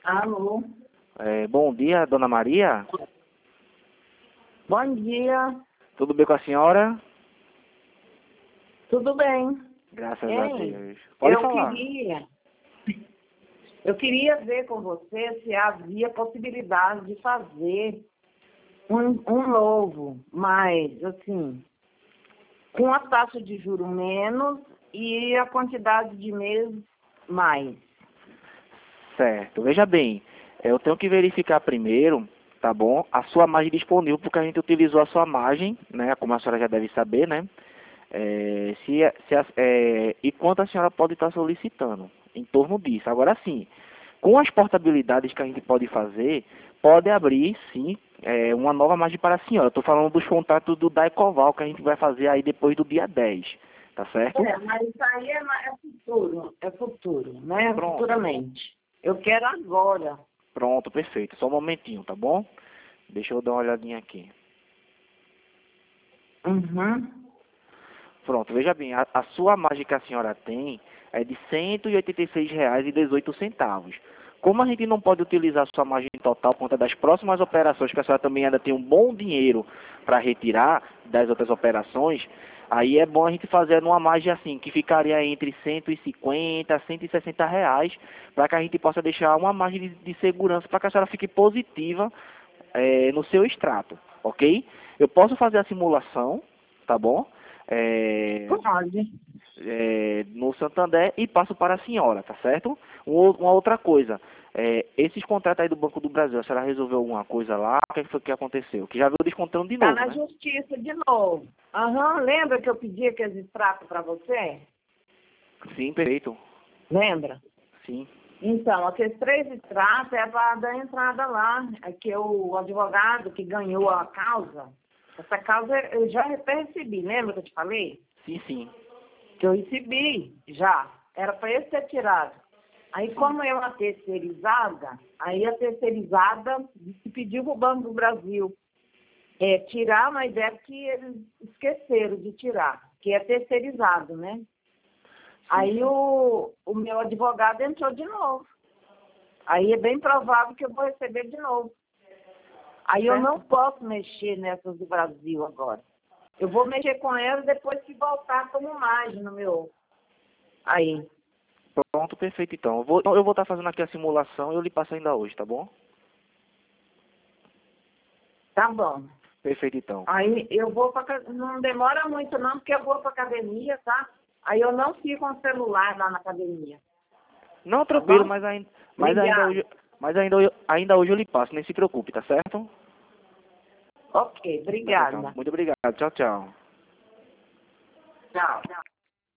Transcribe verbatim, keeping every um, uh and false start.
Alô? É, bom dia, dona Maria. Bom dia. Tudo bem com a senhora? Tudo bem? Graças a Hein? Deus. Pode Eu falar. queria, eu queria ver com você se havia possibilidade de fazer um, um novo, mas assim, com a taxa de juro menos e a quantidade de meses mais. Certo. Veja bem, eu tenho que verificar primeiro, tá bom, a sua margem disponível, porque a gente utilizou a sua margem, né, como a senhora já deve saber, né, é, se, se a- é, e quanto a senhora pode estar solicitando em torno disso. Agora sim, com as portabilidades que a gente pode fazer, pode abrir, sim, é, uma nova margem para a senhora. Estou falando dos contratos do Daicoval, que a gente vai fazer aí depois do dia dez, tá certo? É, mas isso aí é, ma- é futuro, é futuro, né? Pronto. Futuramente. Eu quero agora. Pronto, perfeito. Só um momentinho, tá bom? Deixa eu dar uma olhadinha aqui. Uhum. Pronto, veja bem, a, a sua margem que a senhora tem é de cento e oitenta e seis reais e dezoito centavos. Como a gente não pode utilizar a sua margem total por conta das próximas operações, que a senhora também ainda tem um bom dinheiro para retirar das outras operações, aí é bom a gente fazer numa margem assim, que ficaria entre cento e cinquenta a cento e sessenta reais, para que a gente possa deixar uma margem de, de segurança para que a senhora fique positiva eh, no seu extrato, ok? Eu posso fazer a simulação, tá bom? É, Pode. é, no Santander e passo para a senhora, tá certo? Um ou- uma outra coisa, é, esses contratos aí do Banco do Brasil, a senhora resolveu alguma coisa lá? O que foi que aconteceu? Que já veio descontando de Está novo, na né? justiça de novo. Aham, lembra que eu pedi aqueles extratos para você? Sim, perfeito. Lembra? Sim. Então, aqueles três extratos é para dar entrada lá. É que o advogado que ganhou a causa, essa causa eu já recebi, lembra que eu te falei? Sim, sim. Que eu recebi já. Era para ele ter tirado. Aí, como é uma terceirizada, aí a terceirizada se pediu para o Banco do Brasil é, tirar, mas é que eles esqueceram de tirar, que é terceirizado, né? Aí o, o meu advogado entrou de novo. Aí é bem provável que eu vou receber de novo. Aí eu não posso mexer nessas do Brasil agora. Eu vou mexer com elas depois que voltar como margem no meu. Aí. Pronto, perfeito então. Eu vou eu vou estar fazendo aqui a simulação e eu lhe passo ainda hoje, tá bom? Tá bom. Perfeito então. Aí eu vou para não demora muito não, porque eu vou para academia, tá? Aí eu não fico com o celular lá na academia. Não, Tá tranquilo, bom? mas ainda, mas ainda Obrigada. hoje, mas ainda, hoje- ainda hoje eu lhe passo, nem se preocupe, tá certo? Ok, Perfeito, então. obrigada. Muito obrigado. Tchau, tchau. Tchau.